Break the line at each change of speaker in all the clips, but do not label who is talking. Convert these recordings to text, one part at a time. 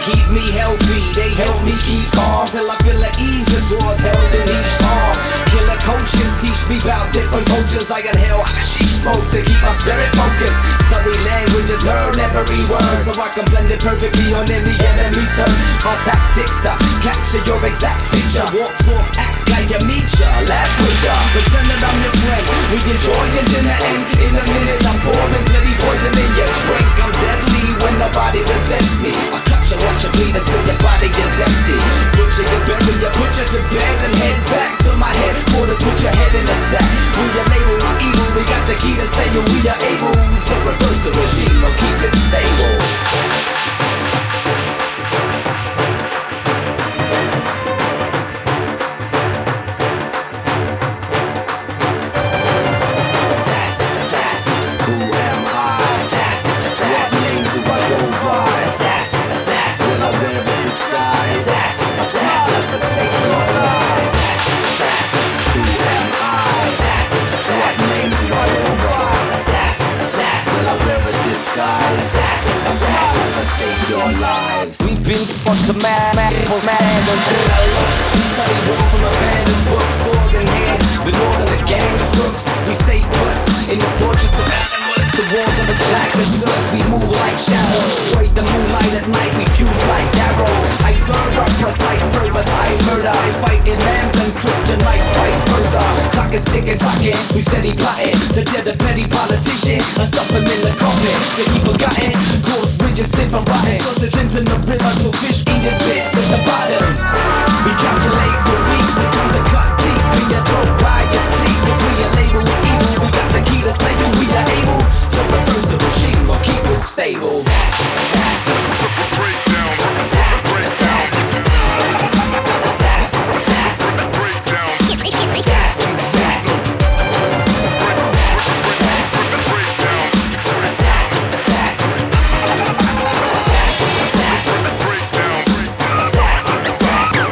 keep me healthy. They help me keep calm till I feel at ease with swords held in each arm. Killer coaches teach me about different cultures. I inhale hashish smoke to keep my spirit focused. Study languages, learn every word, so I can blend it perfectly on any enemy's turn. My tactics to capture your exact picture. Walk, talk, act like you meet ya, laugh with ya, pretend that I'm your friend. We enjoy it in the end. In a minute I'm pouring dirty poison in your drink. I'm deadly when nobody resents me. I cut you, watch you bleed until your body is empty. Butcher you, bury you, put you to bed and head back to my headquarters with your head in a sack. We enable my evil, we got the key to stay, and we are able to reverse the regime or keep it stable. We've been fucked to mad, we study war from abandoned books, sword in hand, with more than a gang of crooks. We stay put in the fortress of Athenwood. The walls of us black as soot. We move like shadows, break the moonlight at night. We fuse like arrows. I serve our precise purpose. I murder. I fight imams and Christian lights, vice versa. Clock is ticking, talking. We steady plotting to dead the petty politician and stuff him in the coffin till he forgotten. Course bridges stiff and rotten. Toss his limbs in the river so fish eat his bits at the bottom. We calculate for weeks and come to cut deep in your throat while you sleep. Cause we are labeled with evil. We got the key to slay you. We are able to reverse the regime or keep it stable. Assassin, assassin. Break down. Assassin, assassin. Assassin, assassin. Break down. Assassin, assassin. Assassin, assassin. Break down. Assassin, assassin. Assassin, assassin. Break down. Assassin, assassin.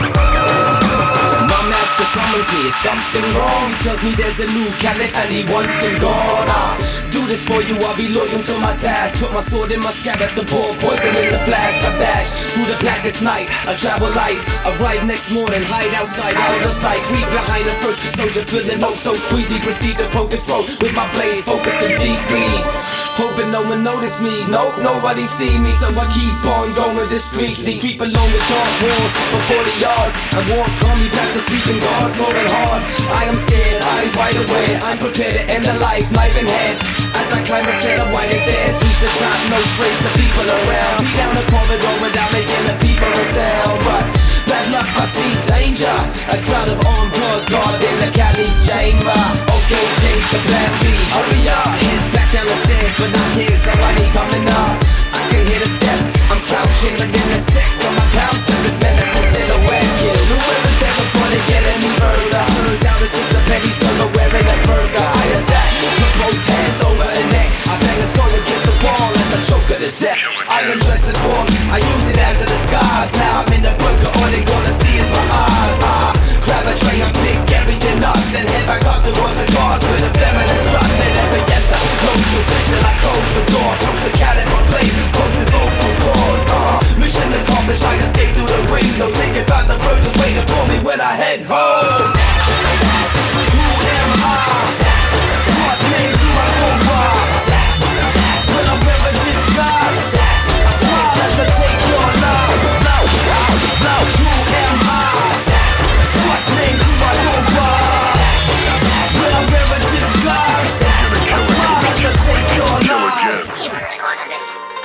My master summons me. Is something wrong? He tells me there's a new caliph and he wants him gone. Do this for you, I'll be loyal to my task. Put my sword in my scabbard, the pour poison in the flask. I bash through the blackest night. I travel light, arrive next morning, hide outside, out of sight. Creep behind the first soldier, feeling oh so queasy. Proceed to focus throat with my blade, focusing deeply. Hoping no one notice me, nope, nobody see me. So I keep on going discreetly. Creep along the dark walls for 40 yards. I walk calmly past the sleeping guards, snoring hard. I am scared, eyes wide awake. I'm prepared to end the life, knife in hand. As I climb a set of winding stairs, reach the top, no trace of people around. Be down the corridor without making the people a sound. But bad luck, I see danger. A crowd of armed guards guard in the caliph's chamber. Okay, change the plan B. Hurry up, head back down the stairs, but not here, somebody coming up. I can hear the steps, I'm crouching within a sec of my pounce of this menace and silhouette. Kill whoever's there before they get any further. Turns out it's just a petty solo wearing a burger. I attack, put both hands over the neck. I bang the skull against the wall as I choke her to death. I undress the corpse, I use it as a disguise. Now I'm in the bunker, all they gonna see is my eyes. Grab a tray and pick everything up, then head back up towards the guards with a feminine strut. They never get the no suspicion. I close the door, push the cat in my plate, close his vocal cords. Mission accomplished, I escaped through the window, thinking about the virgins waiting for me when I head home. Assassin, assassin, who am I? Assassin, assassin, what name do I go by? Assassin, assassin, will I wear a disguise? Assassin, assassin, as I take your life. No, who am I? Assassin, assassin, what name do I go by? Assassin, will I wear a disguise? Assassin, as I take your life.
We are anonymous.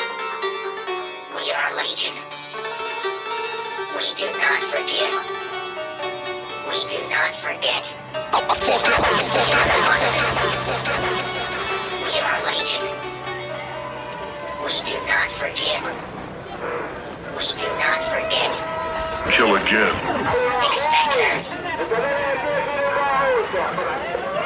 We are legion. We do not forgive. We do not forget. We are anonymous. We are legion. We do not forgive. We do not forget.
Kill again.
Expect us.